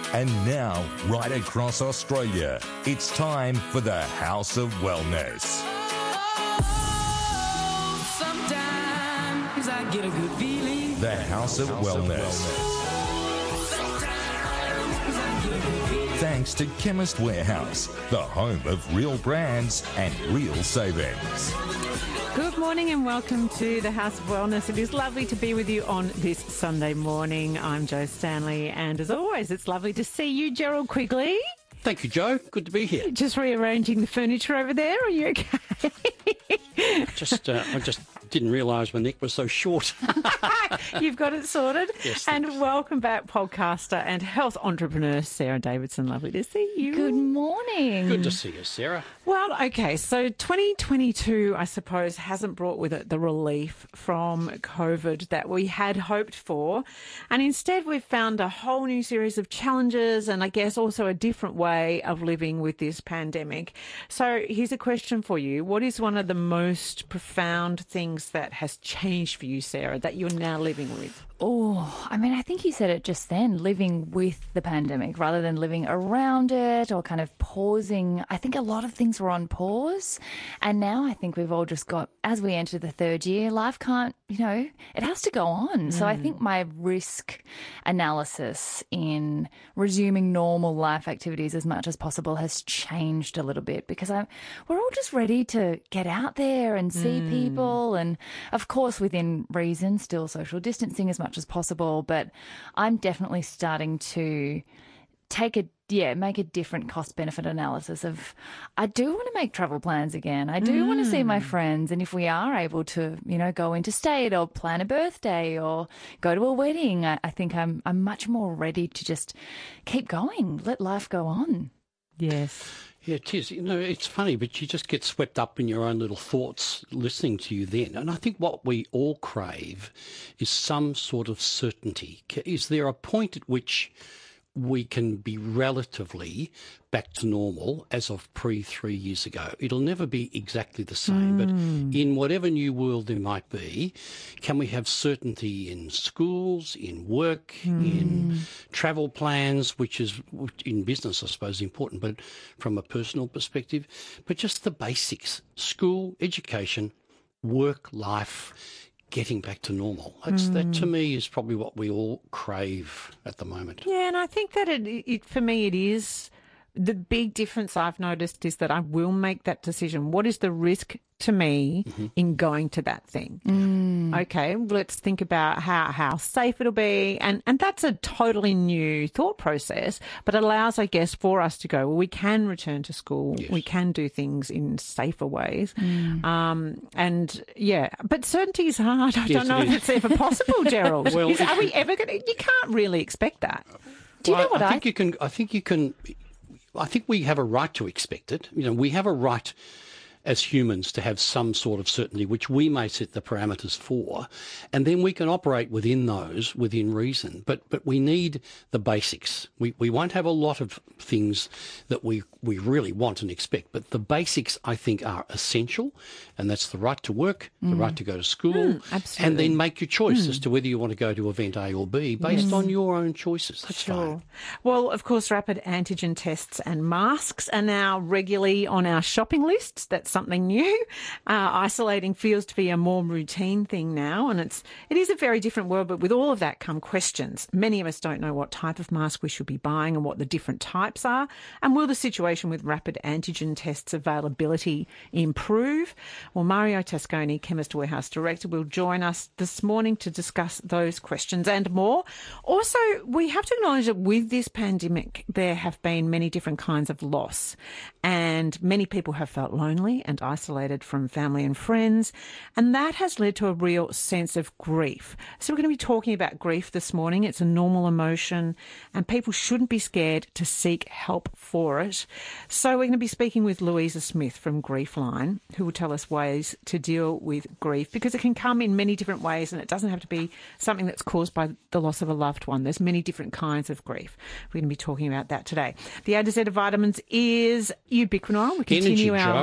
And now, right across Australia, it's time for the House of Wellness. Sometimes I get a good feeling. The House of Wellness. Thanks to Chemist Warehouse, the home of real brands and real savings. Good morning and welcome to the House of Wellness. It is lovely to be with you on this Sunday morning. I'm Jo Stanley, and as always, it's lovely to see you, Gerald Quigley. Thank you, Jo. Good to be here. Just rearranging the furniture over there. Are you okay? I just didn't realise my neck was so short. You've got it sorted. Yes, and thanks. welcome back, podcaster and health entrepreneur Sarah Davidson. Lovely to see you. Good morning. Good to see you, Sarah. Well, okay, so 2022, I suppose, hasn't brought with it the relief from COVID that we had hoped for. And instead, we've found a whole new series of challenges and I guess also a different way of living with this pandemic. So here's a question for you. What is one of the most profound things that has changed for you, Sarah, that you're now living with? Oh, I mean, I think you said it just then, living with the pandemic rather than living around it or kind of pausing. I think a lot of things were on pause. And now I think we've all just got, as we enter the third year, life can't, it has to go on. So I think my risk analysis in resuming normal life activities as much as possible has changed a little bit because we're all just ready to get out there and see people. And of course, within reason, still social distancing as much as possible, but I'm definitely starting to make a different cost-benefit analysis of, I do want to make travel plans again. I do want to see my friends. And if we are able to, go interstate or plan a birthday or go to a wedding, I think I'm much more ready to just keep going, let life go on. Yes. Yeah, it is. It's funny, but you just get swept up in your own little thoughts listening to you then. And I think what we all crave is some sort of certainty. Is there a point at which we can be relatively back to normal as of 3 years ago? It'll never be exactly the same, but in whatever new world there might be, can we have certainty in schools, in work, in travel plans, which is in business, I suppose, important, but from a personal perspective, but just the basics, school, education, work, life, getting back to normal. That to me is probably what we all crave at the moment. Yeah, and I think that it for me it is the big difference I've noticed is that I will make that decision. What is the risk to me in going to that thing? Okay, let's think about how safe it'll be. And that's a totally new thought process, but it allows, I guess, for us to go, well, we can return to school. Yes. We can do things in safer ways. And yeah, but certainty is hard. I don't know if it's ever possible, Gerald. Well, are we ever going to? You can't really expect that. Do you know what I think you can. I think we have a right to expect it. We have a right as humans to have some sort of certainty, which we may set the parameters for, and then we can operate within those, within reason. But we need the basics. We won't have a lot of things that we really want and expect, but the basics, I think, are essential, and that's the right to work, the right to go to school, and then make your choice as to whether you want to go to event A or B based on your own choices. That's fine. Well, of course, rapid antigen tests and masks are now regularly on our shopping lists. That's something new. Isolating feels to be a more routine thing now, and it is a very different world, but with all of that come questions. Many of us don't know what type of mask we should be buying and what the different types are, and will the situation with rapid antigen tests availability improve? Well, Mario Tasconi, Chemist Warehouse Director, will join us this morning to discuss those questions and more. Also, we have to acknowledge that with this pandemic, there have been many different kinds of loss, and many people have felt lonely and isolated from family and friends, and that has led to a real sense of grief. So we're going to be talking about grief this morning. It's a normal emotion, and people shouldn't be scared to seek help for it. So we're going to be speaking with Louisa Smith from Griefline, who will tell us ways to deal with grief, because it can come in many different ways, and it doesn't have to be something that's caused by the loss of a loved one. There's many different kinds of grief. We're going to be talking about that today. The A to Z of vitamins is ubiquinol. We continue Energy, our Joe, and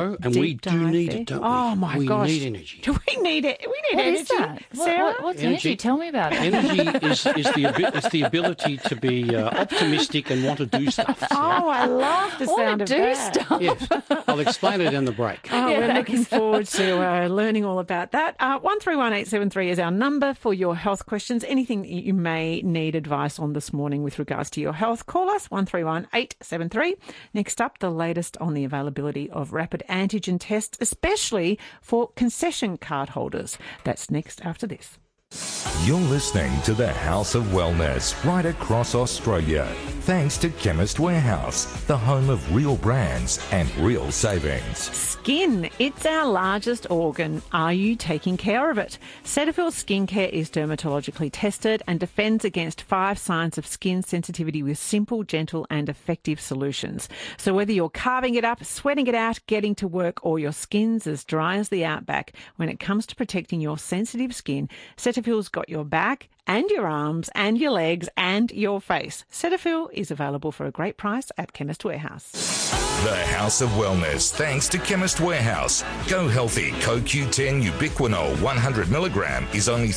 We deep do dive need there. it, don't we? Oh, my we gosh. We need energy. Do we need it? We need What energy. is that? Sarah? What's Energy? energy? Tell me about it. Energy is the ability to be optimistic and want to do stuff. Oh, I love the sound of that. stuff. Yes, I'll explain it in the break. Oh, Yeah, we're thanks. looking forward to learning all about that. 131873 is our number for your health questions. Anything that you may need advice on this morning with regards to your health, call us 131873. Next up, the latest on the availability of rapid antigen tests, especially for concession card holders. That's next after this. You're listening to the House of Wellness right across Australia. Thanks to Chemist Warehouse, the home of real brands and real savings. Skin, it's our largest organ. Are you taking care of it? Cetaphil Skincare is dermatologically tested and defends against 5 signs of skin sensitivity with simple, gentle and effective solutions. So whether you're carving it up, sweating it out, getting to work, or your skin's as dry as the outback, when it comes to protecting your sensitive skin, Cetaphil's got your back and your arms and your legs and your face. Cetaphil is available for a great price at Chemist Warehouse. The House of Wellness, thanks to Chemist Warehouse. Go Healthy CoQ10 Ubiquinol 100 milligram is only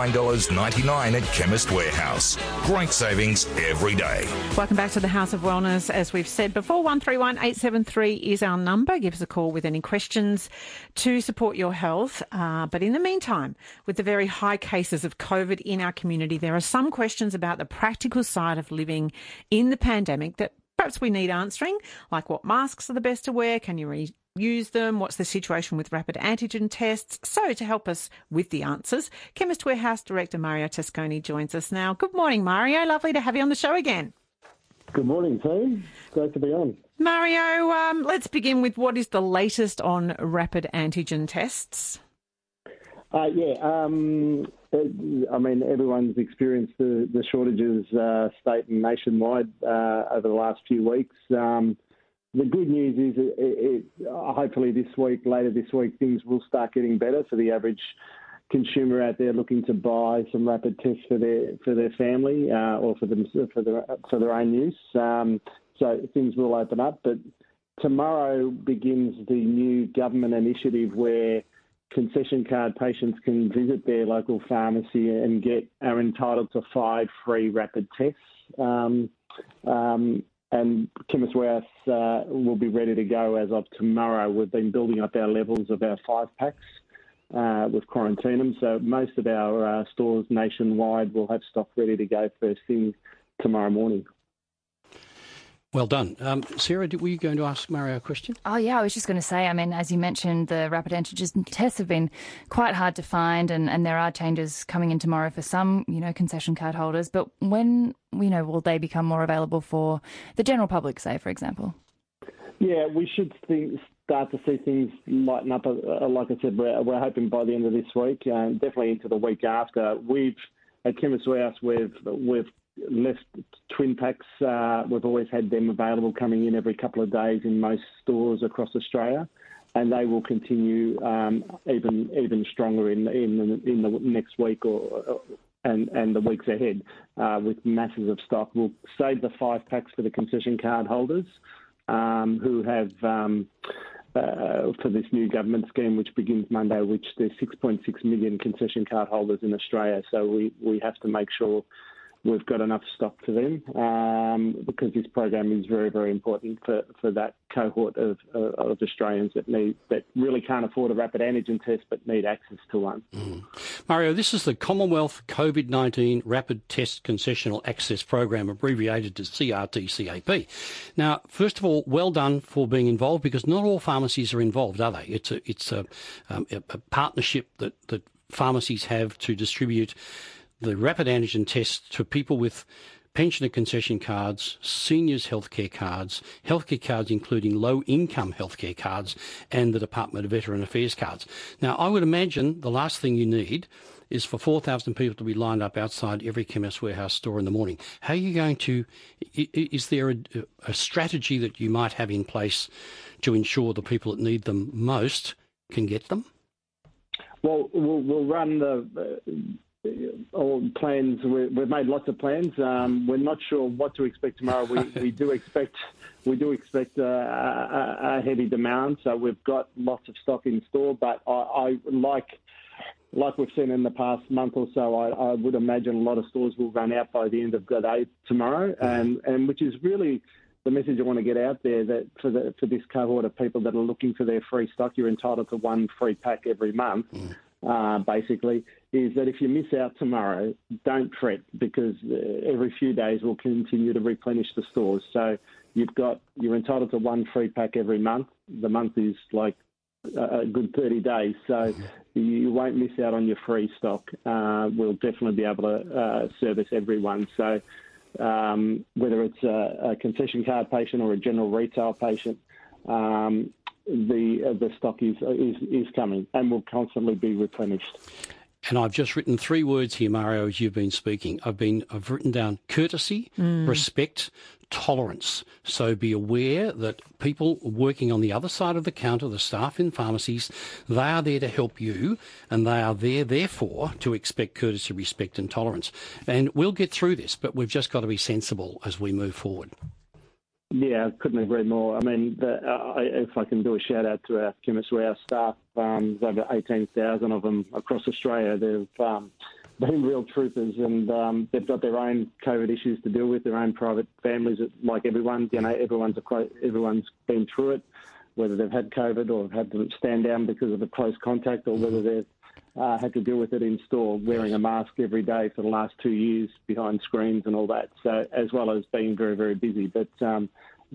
$39.99 at Chemist Warehouse. Great savings every day. Welcome back to the House of Wellness. As we've said before, 131873 is our number. Give us a call with any questions to support your health. But in the meantime, with the very high cases of COVID in our community, there are some questions about the practical side of living in the pandemic that perhaps we need answering, like what masks are the best to wear, can you reuse them, what's the situation with rapid antigen tests. So to help us with the answers, Chemist Warehouse Director Mario Tasconi joins us now. Good morning, Mario. Lovely to have you on the show again. Good morning, team. Great to be on. Mario, let's begin with what is the latest on rapid antigen tests? I mean, everyone's experienced the shortages state and nationwide over the last few weeks. The good news is hopefully later this week, things will start getting better for the average consumer out there looking to buy some rapid tests for their family or for their own use. So things will open up. But tomorrow begins the new government initiative where concession card patients can visit their local pharmacy and are entitled to 5 free rapid tests. And Chemist Warehouse will be ready to go as of tomorrow. We've been building up our levels of our 5-packs. We've quarantined them, so most of our stores nationwide will have stock ready to go first thing tomorrow morning. Well done. Sarah, were you going to ask Mario a question? Oh, yeah, I was just going to say, I mean, as you mentioned, the rapid antigen tests have been quite hard to find and there are changes coming in tomorrow for some, concession card holders. But when, will they become more available for the general public, say, for example? Yeah, we should start to see things lighten up. Like I said, we're hoping by the end of this week, definitely into the week after. At Chemist Warehouse, we've left twin packs. We've always had them available coming in every couple of days in most stores across Australia, and they will continue even stronger in the next week and the weeks ahead with masses of stock. We'll save the 5-packs for the concession card holders who have for this new government scheme, which begins Monday, which there's 6.6 million concession card holders in Australia. So we have to make sure we've got enough stock for them because this program is very, very important for that cohort of Australians that really can't afford a rapid antigen test but need access to one. Mario, this is the Commonwealth COVID-19 Rapid Test Concessional Access Program, abbreviated to CRT-CAP. Now, first of all, well done for being involved, because not all pharmacies are involved, are they? It's a partnership that pharmacies have to distribute the rapid antigen tests to people with pensioner concession cards, seniors healthcare cards including low-income healthcare cards, and the Department of Veteran Affairs cards. Now, I would imagine the last thing you need is for 4,000 people to be lined up outside every Chemist Warehouse store in the morning. How are you going to... Is there a strategy that you might have in place to ensure the people that need them most can get them? Well, we'll run all plans. We've made lots of plans. We're not sure what to expect tomorrow. We do expect a heavy demand. So we've got lots of stock in store. But I like we've seen in the past month or so, I would imagine a lot of stores will run out by the end of the day tomorrow, and which is really the message I want to get out there, that for this cohort of people that are looking for their free stock, you're entitled to one free pack every month. Basically, is that if you miss out tomorrow, don't fret, because every few days we'll continue to replenish the stores. So you're entitled to one free pack every month. The month is like a good 30 days, so you won't miss out on your free stock. We'll definitely be able to service everyone. So whether it's a concession card patient or a general retail patient, the stock is coming and will constantly be replenished. And I've just written 3 words here, Mario, as you've been speaking. I've written down courtesy, respect, tolerance. So be aware that people working on the other side of the counter, the staff in pharmacies, they are there to help you, and they are there, therefore, to expect courtesy, respect and tolerance. And we'll get through this, but we've just got to be sensible as we move forward. Yeah, I couldn't agree more. I mean, if I can do a shout out to our Chemist Warehouse staff, there's over 18,000 of them across Australia. They've been real troopers, and they've got their own COVID issues to deal with, their own private families, like everyone. You know, everyone's been through it, whether they've had COVID or had to stand down because of a close contact, or whether they've had to deal with it in store, wearing a mask every day for the last 2 years behind screens and all that. So, as well as being very, very busy. But I'm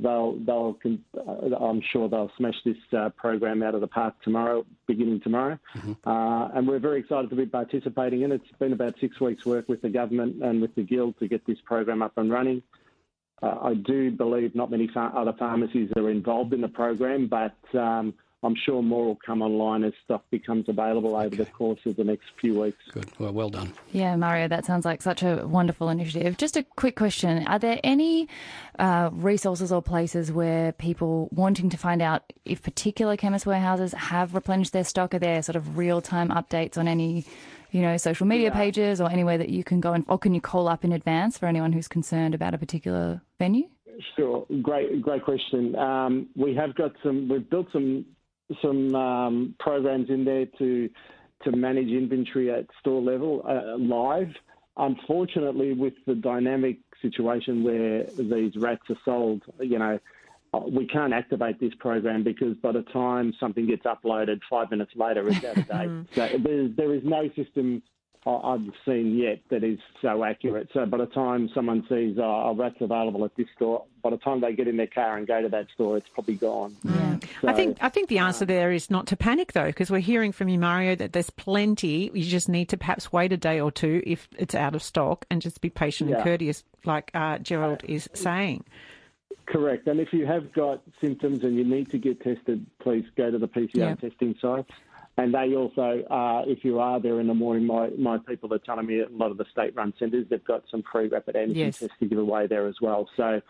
sure they'll smash this program out of the park tomorrow, beginning tomorrow. And we're very excited to be participating in it. It's been about 6 weeks' work with the government and with the Guild to get this program up and running. I do believe not many other pharmacies are involved in the program, but I'm sure more will come online as stock becomes available over the course of the next few weeks. Good. Well done. Yeah, Mario, that sounds like such a wonderful initiative. Just a quick question. Are there any resources or places where people wanting to find out if particular Chemist Warehouses have replenished their stock? Are there sort of real-time updates on any, social media pages or anywhere that you can go or can you call up in advance for anyone who's concerned about a particular venue? Sure. Great question. We've built some programs in there to manage inventory at store level live. Unfortunately, with the dynamic situation where these rats are sold, we can't activate this program, because by the time something gets uploaded 5 minutes later, it's out of date. So there is no system I've seen yet that is so accurate. So by the time someone sees a rat's available at this store, by the time they get in their car and go to that store, it's probably gone. Yeah. So, I think the answer there is not to panic, though, because we're hearing from you, Mario, that there's plenty. You just need to perhaps wait a day or two if it's out of stock, and just be patient and courteous, like Gerald is saying. Correct. And if you have got symptoms and you need to get tested, please go to the PCR testing sites. And they also, if you are there in the morning, my people are telling me a lot of the state-run centres, they've got some free rapid antigen tests to give away there as well. So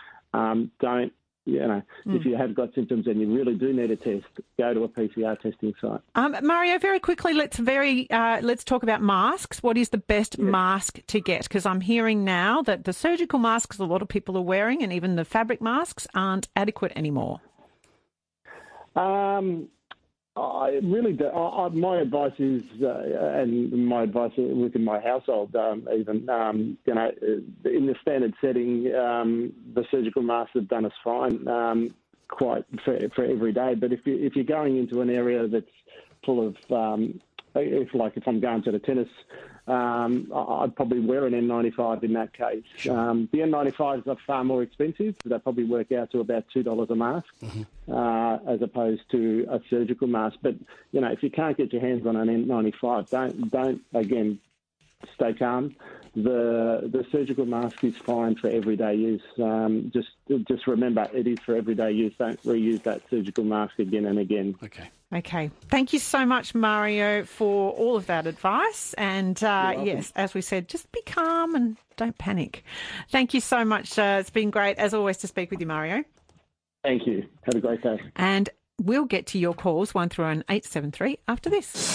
if you have got symptoms and you really do need a test, go to a PCR testing site. Mario, very quickly, let's talk about masks. What is the best mask to get? Because I'm hearing now that the surgical masks a lot of people are wearing, and even the fabric masks, aren't adequate anymore. I really do. My advice is, and my advice within my household, in the standard setting, the surgical masks have done us fine, quite for every day. But if you're going into an area that's full of, if I'm going to the tennis, I'd probably wear an N95 in that case. Sure. The N95s are far more expensive. They probably work out to about $2 a mask, as opposed to a surgical mask. But, if you can't get your hands on an N95, don't again, stay calm. The surgical mask is fine for everyday use. Just remember, it is for everyday use. Don't reuse that surgical mask again and again. Okay. Thank you so much, Mario, for all of that advice. And yes, as we said, just be calm and don't panic. Thank you so much. It's been great, as always, to speak with you, Mario. Thank you. Have a great day. And we'll get to your calls, 1 through 873, after this.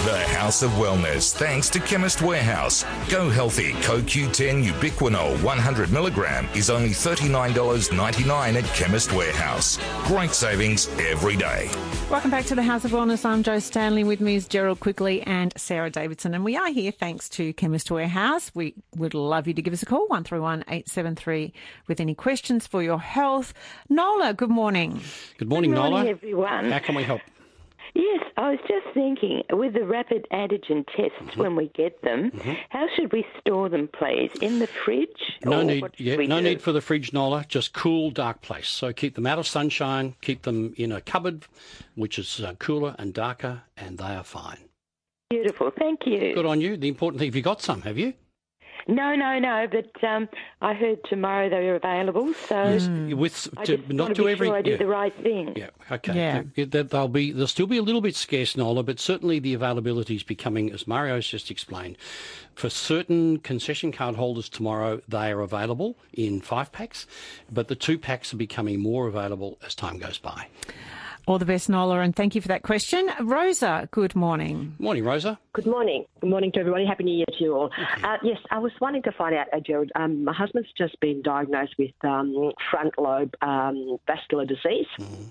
The House of Wellness, thanks to Chemist Warehouse. Go Healthy CoQ10 Ubiquinol 100 milligram is only $39.99 at Chemist Warehouse. Great savings every day. Welcome back to the House of Wellness. I'm Jo Stanley. With me is Gerald Quigley and Sarah Davidson. And we are here thanks to Chemist Warehouse. We would love you to give us a call, 131 873, with any questions for your health. Nola, good morning. Good morning, Good morning, Nola. everyone. How can we help? Yes, I was just thinking, with the rapid antigen tests when we get them, how should we store them, please? In the fridge? No Or need. what should we No do? need for the fridge, Nola. Just cool, dark place. So keep them out of sunshine. Keep them in a cupboard, which is cooler and darker, and they are fine. Beautiful, thank you. Good on you. The important thing, have you got some? Have you? No, but I heard tomorrow they were available, so With I just not want to to be every. sure I yeah. did the right thing. Yeah, okay. Yeah. They'll still be a little bit scarce, Nola, but certainly the availability is becoming, as Mario's just explained, for certain concession card holders tomorrow, they are available in 5-packs, but the 2-packs are becoming more available as time goes by. All the best, Nola, and thank you for that question. Rosa, good morning. Morning, Rosa. Good morning. Good morning to everybody. Happy New Year to you all. Yes, I was wanting to find out, Gerald, my husband's just been diagnosed with front lobe vascular disease.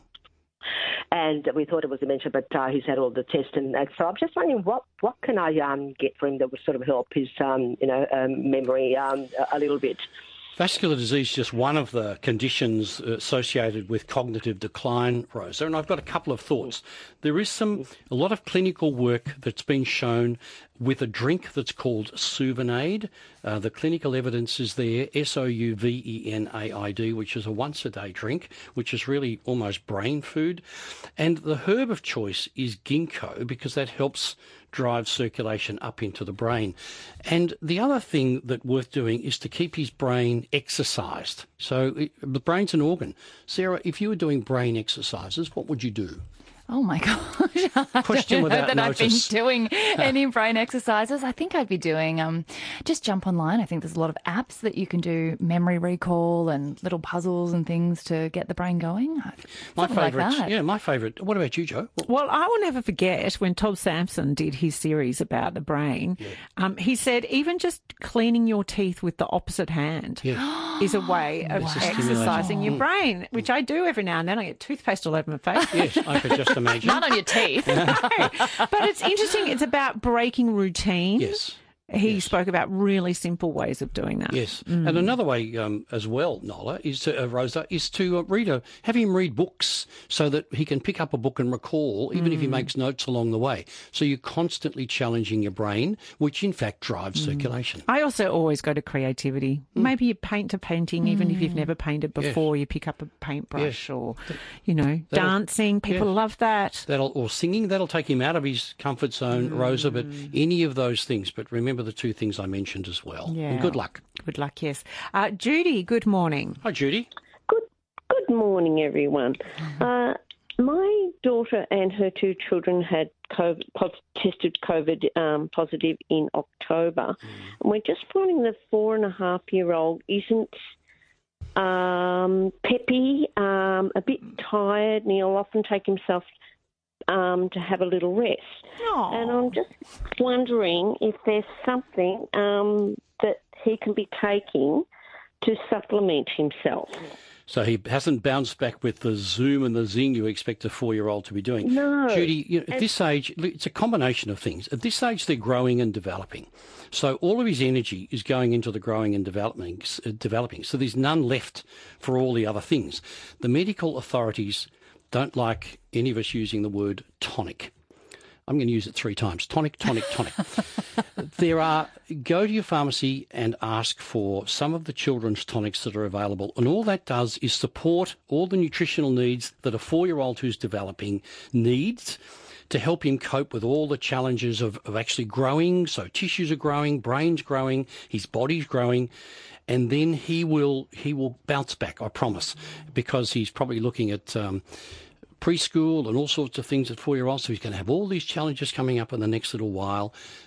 And we thought it was dementia, but he's had all the tests. And so I'm just wondering, what can I get for him that would sort of help his memory a little bit? Vascular disease is just one of the conditions associated with cognitive decline, Rosa, and I've got a couple of thoughts. There is a lot of clinical work that's been shown with a drink that's called Suvenaid. The clinical evidence is there, Souvenaid, which is a once-a-day drink, which is really almost brain food. And the herb of choice is ginkgo, because that helps drive circulation up into the brain. And the other thing that's worth doing is to keep his brain exercised. So the brain's an organ. Sarah, if you were doing brain exercises, what would you do? Oh my gosh. I Question don't know without that notice. I've been doing any brain exercises. I think I'd be doing, just jump online. I think there's a lot of apps that you can do memory recall and little puzzles and things to get the brain going. My Something like favourite. that. Yeah, my favourite. What about you, Joe? Well, I will never forget when Todd Sampson did his series about the brain. He said even just cleaning your teeth with the opposite hand is a way of exercising your brain, which I do every now and then. I get toothpaste all over my face. Yes, I could just imagine. Not on your teeth. But it's interesting. It's about breaking routine. Yes. He spoke about really simple ways of doing that. Yes, and another way as well, Nola, is to Rosa, is to have him read books so that he can pick up a book and recall, even if he makes notes along the way. So you're constantly challenging your brain, which in fact drives circulation. I also always go to creativity. Maybe you paint a painting, even if you've never painted before. You pick up a paintbrush or, dancing. People love that. Or singing, that'll take him out of his comfort zone, Rosa. But any of those things. But remember the two things I mentioned as well. Yeah. And good luck. Good luck, yes. Judy, good morning. Hi, Judy. Good morning, everyone. My daughter and her 2 children had tested COVID positive in October. And we're just finding the 4.5-year-old isn't peppy, a bit tired, and he'll often take himself to have a little rest. Aww. And I'm just wondering if there's something that he can be taking to supplement himself. So he hasn't bounced back with the zoom and the zing you expect a 4-year-old to be doing. No. Judy, at this age, it's a combination of things. At this age, they're growing and developing. So all of his energy is going into the growing and developing. So there's none left for all the other things. The medical authorities don't like any of us using the word tonic. I'm going to use it 3 times. Tonic, tonic, tonic. Go to your pharmacy and ask for some of the children's tonics that are available. And all that does is support all the nutritional needs that a 4-year-old who's developing needs to help him cope with all the challenges of actually growing. So tissues are growing, brain's growing, his body's growing. And then he will bounce back, I promise, because he's probably looking at preschool and all sorts of things at 4-year-olds. So he's going to have all these challenges coming up in the next little while.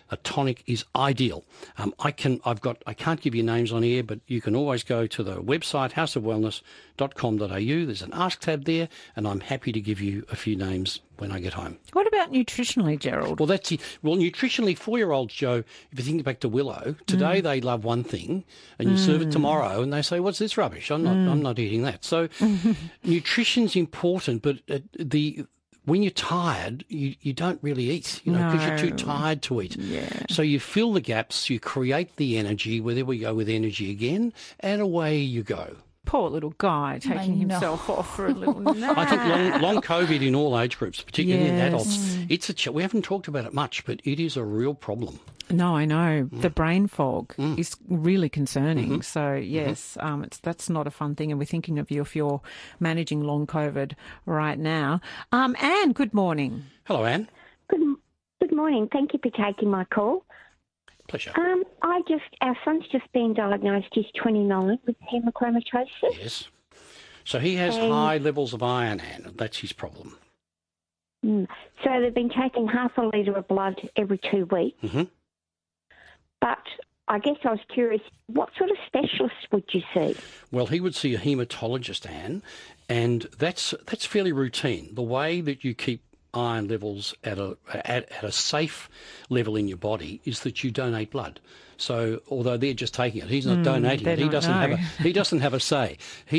a tonic is ideal. I can't give you names on air, but you can always go to the website houseofwellness.com.au. There's an Ask tab there, and I'm happy to give you a few names when I get home. What about nutritionally, Gerald? Well, nutritionally, 4-year-olds, Joe, if you think back to Willow, today they love one thing, and you serve it tomorrow, and they say, "What's this rubbish? I'm not eating that." So, nutrition's important, but when you're tired, you don't really eat, because you're too tired to eat. Yeah. So you fill the gaps, you create the energy. Well, there we go with energy again, and away you go. Poor little guy taking himself off for a little nap. I think long COVID in all age groups, particularly in adults, we haven't talked about it much, but it is a real problem. No, I know. The brain fog is really concerning. So, yes, that's not a fun thing. And we're thinking of you if you're managing long COVID right now. Anne, good morning. Hello, Anne. Good morning. Thank you for taking my call. Pleasure. Our son's just been diagnosed. He's 29 with hemochromatosis. Yes. So he has high levels of iron, Anne. That's his problem. So they've been taking half a litre of blood every 2 weeks. Mm-hmm. But I guess I was curious, what sort of specialist would you see? Well, he would see a haematologist, Anne, and that's fairly routine. The way that you keep iron levels at a safe level in your body is that you donate blood. So although they're just taking it, he's not donating it. He doesn't have a say.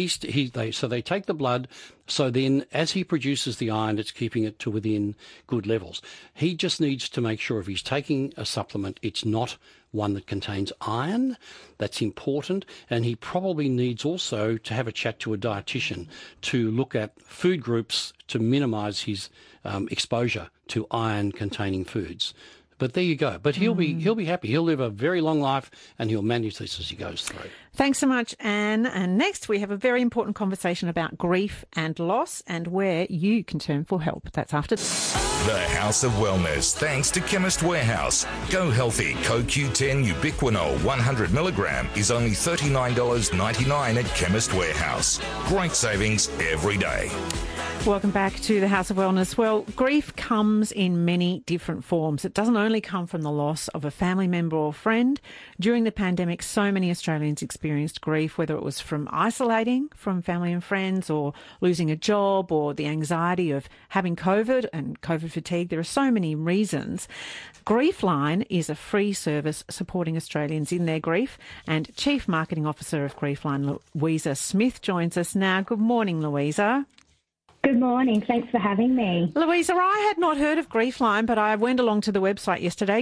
So they take the blood. So then, as he produces the iron, it's keeping it to within good levels. He just needs to make sure if he's taking a supplement, it's not one that contains iron. That's important. And he probably needs also to have a chat to a dietitian to look at food groups to minimise his exposure to iron-containing foods. But there you go. But he'll be happy. He'll live a very long life, and he'll manage this as he goes through. Thanks so much, Anne. And next we have a very important conversation about grief and loss and where you can turn for help. That's after The House of Wellness, thanks to Chemist Warehouse. Go Healthy CoQ10 Ubiquinol 100 milligram is only $39.99 at Chemist Warehouse. Great savings every day. Welcome back to the House of Wellness. Well, grief comes in many different forms. It doesn't only come from the loss of a family member or friend. During the pandemic, so many Australians experienced grief, whether it was from isolating from family and friends or losing a job or the anxiety of having COVID and COVID fatigue. There are so many reasons. Griefline is a free service supporting Australians in their grief, and Chief Marketing Officer of Griefline, Louisa Smith, joins us now. Good morning, Louisa. Good morning. Thanks for having me. Louisa, I had not heard of Griefline, but I went along to the website yesterday,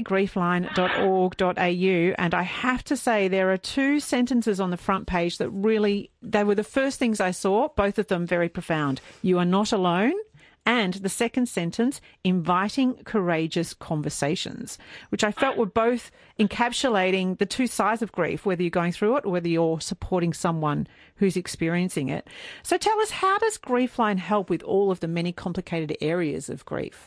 griefline.org.au, and I have to say there are two sentences on the front page that they were the first things I saw, both of them very profound. You are not alone. And the second sentence, inviting courageous conversations, which I felt were both encapsulating the two sides of grief, whether you're going through it or whether you're supporting someone who's experiencing it. So tell us, how does Griefline help with all of the many complicated areas of grief?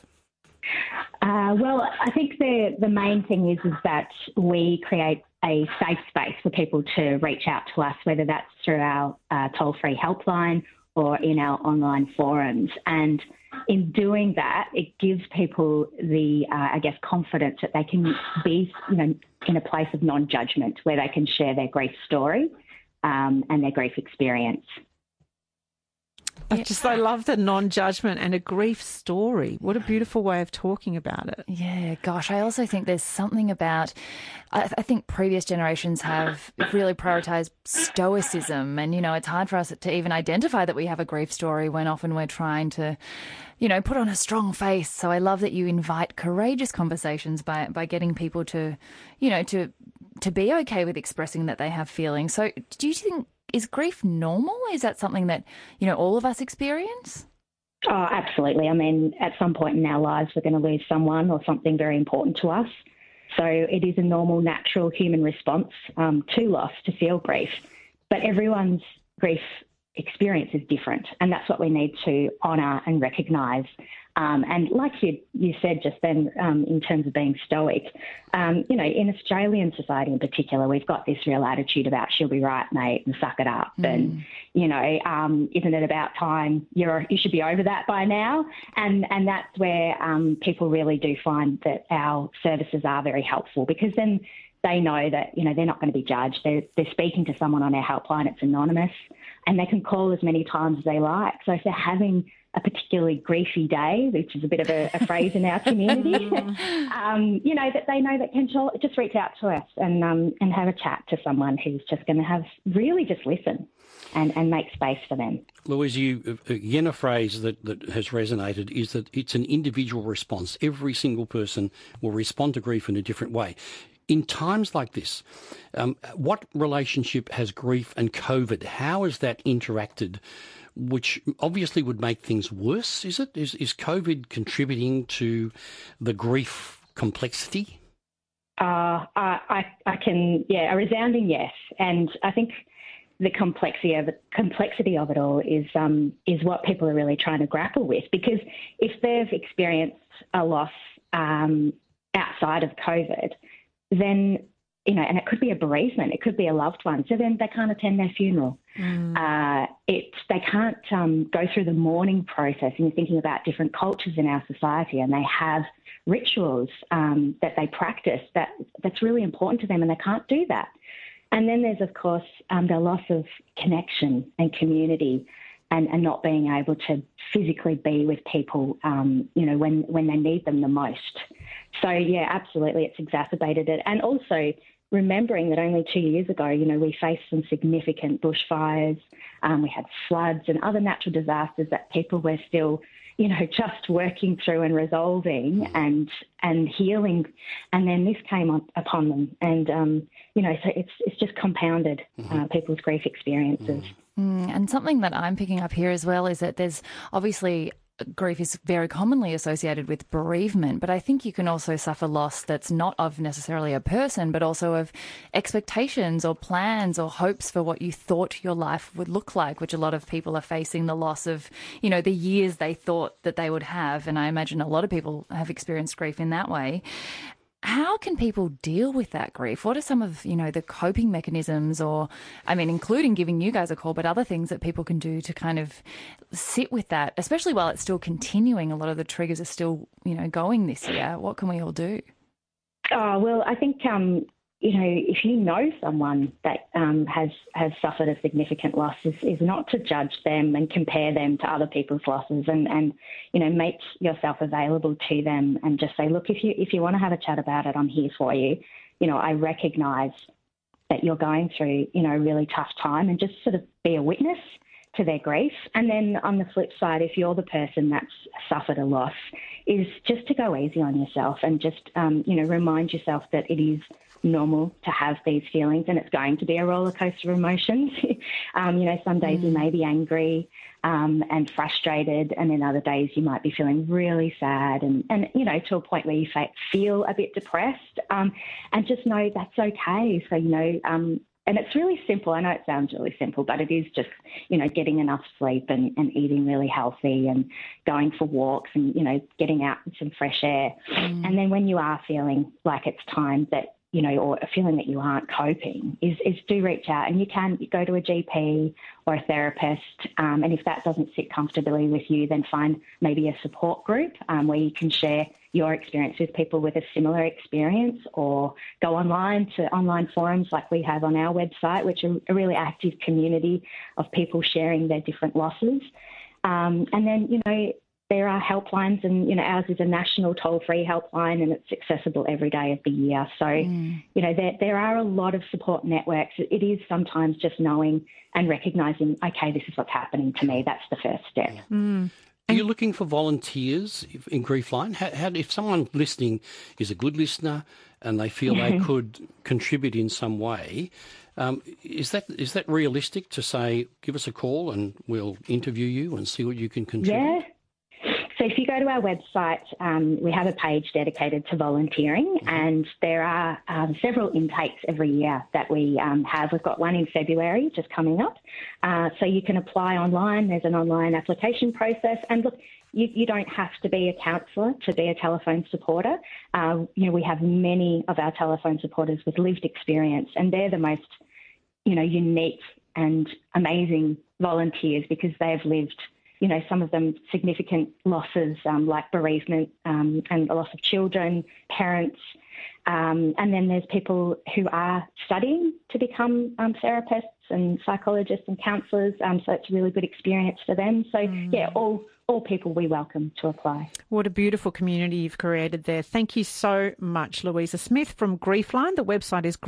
Well, I think the main thing is that we create a safe space for people to reach out to us, whether that's through our toll-free helpline or in our online forums. And in doing that, it gives people the, confidence that they can be, in a place of non-judgment where they can share their grief story and their grief experience. I love the non-judgment and a grief story. What a beautiful way of talking about it. Yeah, gosh, I also think there's something about, I think previous generations have really prioritised stoicism, and, it's hard for us to even identify that we have a grief story when often we're trying to, put on a strong face. So I love that you invite courageous conversations by getting people to, to be okay with expressing that they have feelings. So do you think, is grief normal? Is that something that, all of us experience? Oh, absolutely. I mean, at some point in our lives, we're going to lose someone or something very important to us. So it is a normal, natural human response to loss, to feel grief. But everyone's grief experience is different, and that's what we need to honour and recognise. And like you said just then, in terms of being stoic, in Australian society in particular, we've got this real attitude about she'll be right, mate, and suck it up. And, isn't it about time? You should be over that by now. And that's where people really do find that our services are very helpful, because then they know that, they're not going to be judged. They're speaking to someone on our helpline. It's anonymous, and they can call as many times as they like. So if they're having a particularly griefy day, which is a bit of a phrase in our community, that they know that can just reach out to us and have a chat to someone who's just going to really just listen and make space for them. Louise, again, a phrase that has resonated is that it's an individual response. Every single person will respond to grief in a different way. In times like this, what relationship has grief and COVID? How has that interacted, which obviously would make things worse, is it? Is COVID contributing to the grief complexity? A resounding yes. And I think the complexity of it all is what people are really trying to grapple with, because if they've experienced a loss outside of COVID, then, and it could be a bereavement, it could be a loved one, so then they can't attend their funeral. They can't go through the mourning process. And you're thinking about different cultures in our society, and they have rituals that they practice that's really important to them, and they can't do that. And then there's, of course, the loss of connection and community, and not being able to physically be with people, when they need them the most. So, yeah, absolutely, it's exacerbated it. And also remembering that only 2 years ago, we faced some significant bushfires, we had floods and other natural disasters that people were still, just working through and resolving and healing. And then this came upon them. And, so it's just compounded people's grief experiences. And something that I'm picking up here as well is that there's obviously grief is very commonly associated with bereavement, but I think you can also suffer loss that's not of necessarily a person, but also of expectations or plans or hopes for what you thought your life would look like, which a lot of people are facing the loss of, the years they thought that they would have. And I imagine a lot of people have experienced grief in that way. How can people deal with that grief? What are some of, the coping mechanisms including giving you guys a call, but other things that people can do to kind of sit with that, especially while it's still continuing? A lot of the triggers are still, going this year. What can we all do? Oh, well, I think, if you know someone that has suffered a significant loss, is not to judge them and compare them to other people's losses, and make yourself available to them and just say, look, if you want to have a chat about it, I'm here for you. I recognise that you're going through, a really tough time, and just sort of be a witness to their grief. And then on the flip side, if you're the person that's suffered a loss, is just to go easy on yourself and just, remind yourself that it is normal to have these feelings, and it's going to be a roller coaster of emotions. Some days you may be angry and frustrated, and then other days you might be feeling really sad and to a point where you feel a bit depressed, and just know that's okay. So, and it's really simple. I know it sounds really simple, but it is just, getting enough sleep and eating really healthy and going for walks and, getting out in some fresh air. And then when you are feeling like it's time that, or a feeling that you aren't coping, is do reach out, and you can go to a GP or a therapist. And if that doesn't sit comfortably with you, then find maybe a support group where you can share your experience with people with a similar experience, or go online to online forums like we have on our website, which are a really active community of people sharing their different losses. And then, there are helplines, and, ours is a national toll-free helpline, and it's accessible every day of the year. So, there are a lot of support networks. It is sometimes just knowing and recognising, okay, this is what's happening to me. That's the first step. Are you looking for volunteers in Griefline? How, if someone listening is a good listener and they feel they could contribute in some way, is that realistic to say, give us a call and we'll interview you and see what you can contribute? So if you go to our website, we have a page dedicated to volunteering, and there are several intakes every year that we have. We've got one in February just coming up. So you can apply online. There's an online application process. And look, you don't have to be a counsellor to be a telephone supporter. We have many of our telephone supporters with lived experience, and they're the most, unique and amazing volunteers because they've lived, some of them significant losses like bereavement and the loss of children, parents. And then there's people who are studying to become therapists and psychologists and counsellors. So it's a really good experience for them. So, all people we welcome to apply. What a beautiful community you've created there. Thank you so much, Louisa Smith from Griefline. The website is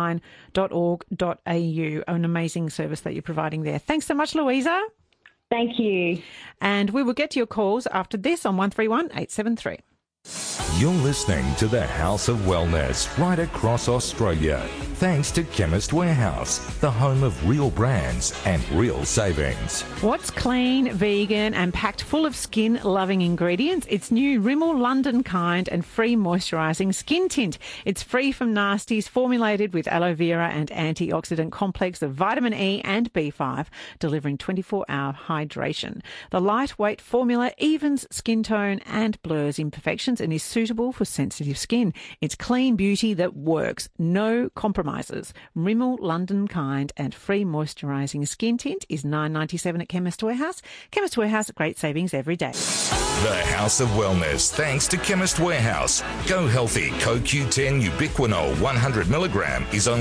griefline.org.au. An amazing service that you're providing there. Thanks so much, Louisa. Thank you. And we will get to your calls after this on 131 873. You're listening to the House of Wellness right across Australia. Thanks to Chemist Warehouse, the home of real brands and real savings. What's clean, vegan and packed full of skin-loving ingredients? It's new Rimmel London Kind and free moisturising skin tint. It's free from nasties, formulated with aloe vera and antioxidant complex of vitamin E and B5, delivering 24-hour hydration. The lightweight formula evens skin tone and blurs imperfections and is suitable for sensitive skin. It's clean beauty that works. No compromises. Rimmel London Kind and free moisturising skin tint is $9.97 at Chemist Warehouse. Chemist Warehouse, great savings every day. The House of Wellness, thanks to Chemist Warehouse. Go Healthy CoQ10 Ubiquinol 100 milligram is only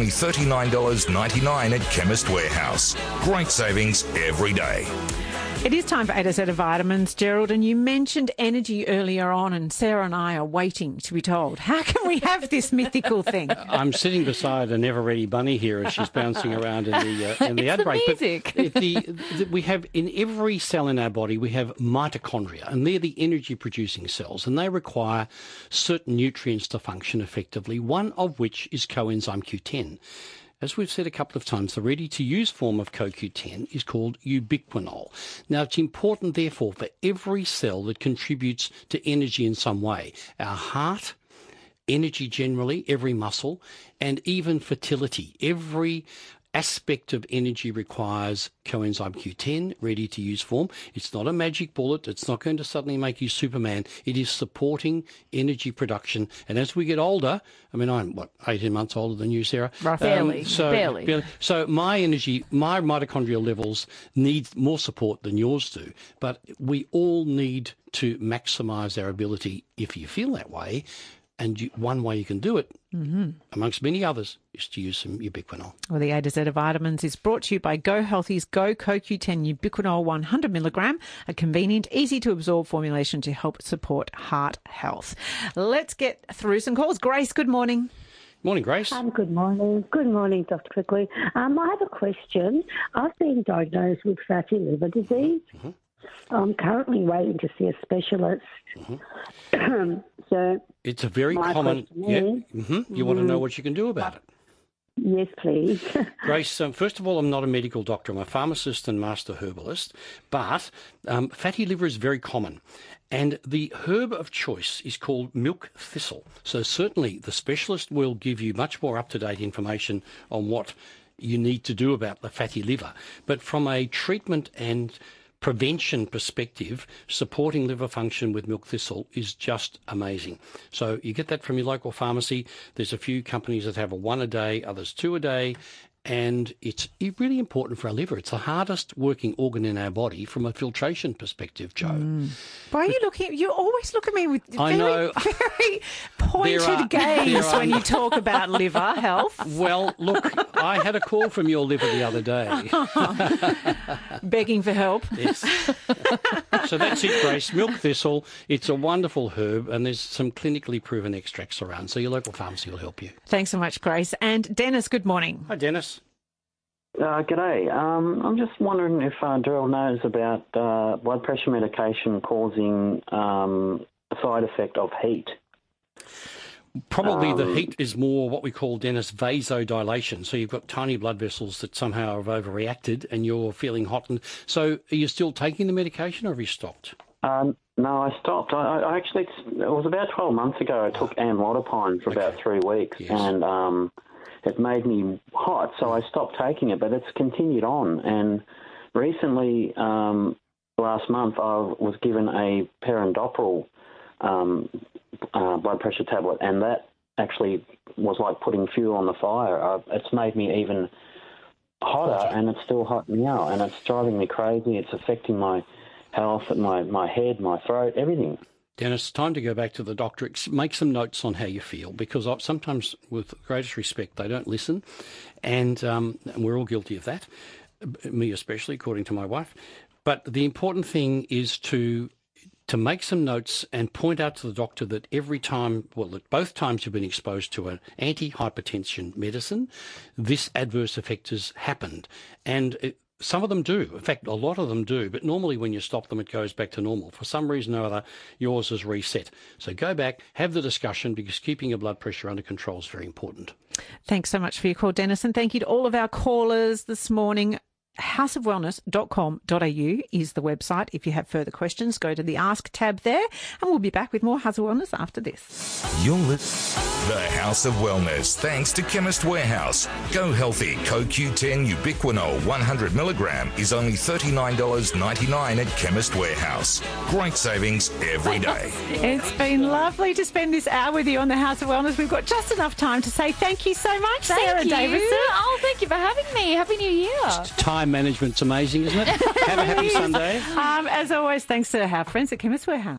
$39.99 at Chemist Warehouse. Great savings every day. It is time for A to Z of vitamins, Gerald, and you mentioned energy earlier on, and Sarah and I are waiting to be told. How can we have this mythical thing? I'm sitting beside an ever-ready bunny here as she's bouncing around in the ad break. Music. But we have, in every cell in our body, we have mitochondria, and they're the energy-producing cells, and they require certain nutrients to function effectively, one of which is coenzyme Q10. As we've said a couple of times, the ready-to-use form of CoQ10 is called ubiquinol. Now, it's important, therefore, for every cell that contributes to energy in some way. Our heart, energy generally, every muscle, and even fertility. Every aspect of energy requires coenzyme Q10, ready-to-use form. It's not a magic bullet. It's not going to suddenly make you Superman. It is supporting energy production. And as we get older, I mean, I'm, 18 months older than you, Sarah? Barely. So my mitochondrial levels need more support than yours do. But we all need to maximise our ability, if you feel that way. And one way you can do it, amongst many others, is to use some ubiquinol. Well, the A to Z of vitamins is brought to you by Go Healthy's Go CoQ10 Ubiquinol 100 milligram, a convenient, easy-to-absorb formulation to help support heart health. Let's get through some calls. Grace, good morning. Morning, Grace. Good morning. Good morning, Dr. Quigley. I have a question. I've been diagnosed with fatty liver disease. Mm-hmm. I'm currently waiting to see a specialist. Mm-hmm. So it's a very common. You want to know what you can do about it? Yes, please. Grace, first of all, I'm not a medical doctor. I'm a pharmacist and master herbalist, but fatty liver is very common. And the herb of choice is called milk thistle. So certainly the specialist will give you much more up-to-date information on what you need to do about the fatty liver. But from a treatment and prevention perspective, supporting liver function with milk thistle is just amazing. So you get that from your local pharmacy. There's a few companies that have a 1 a day, others 2 a day. And it's really important for our liver. It's the hardest working organ in our body from a filtration perspective, Joe. Why are you looking? You always look at me with very pointed gaze when you talk about liver health. Well, look, I had a call from your liver the other day. Begging for help. Yes. So that's it, Grace. Milk thistle. It's a wonderful herb, and there's some clinically proven extracts around. So your local pharmacy will help you. Thanks so much, Grace. And Dennis, good morning. Hi, Dennis. G'day. I'm just wondering if Daryl knows about blood pressure medication causing a side effect of heat. Probably the heat is more what we call, Dennis, vasodilation. So you've got tiny blood vessels that somehow have overreacted and you're feeling hot. And so are you still taking the medication or have you stopped? No, I stopped. I actually, it was about 12 months ago, I took amlodipine for about 3 weeks, and it made me hot, so I stopped taking it, but it's continued on. And recently, last month, I was given a perindopril blood pressure tablet, and that actually was like putting fuel on the fire. It's made me even hotter, and it's still hot now, and it's driving me crazy. It's affecting my health, my head, my throat, everything. Dennis, time to go back to the doctor. Make some notes on how you feel, because sometimes, with greatest respect, they don't listen, and we're all guilty of that, me especially, according to my wife. But the important thing is to make some notes and point out to the doctor that every time, that both times you've been exposed to an anti-hypertension medicine, this adverse effect has happened. And some of them do. In fact, a lot of them do. But normally when you stop them, it goes back to normal. For some reason or other, yours is reset. So go back, have the discussion, because keeping your blood pressure under control is very important. Thanks so much for your call, Dennis. And thank you to all of our callers this morning. houseofwellness.com.au is the website. If you have further questions, go to the Ask tab there, and we'll be back with more House of Wellness after this. You're listening the House of Wellness, thanks to Chemist Warehouse. Go Healthy CoQ10 Ubiquinol 100 milligram is only $39.99 at Chemist Warehouse. Great savings every day. It's been lovely to spend this hour with you on the House of Wellness. We've got just enough time to say thank you so much, Sarah Davison. Oh, thank you for having me. Happy New Year. Time management's amazing, isn't it? Have a happy Sunday. As always, thanks to our friends at Chemist Warehouse.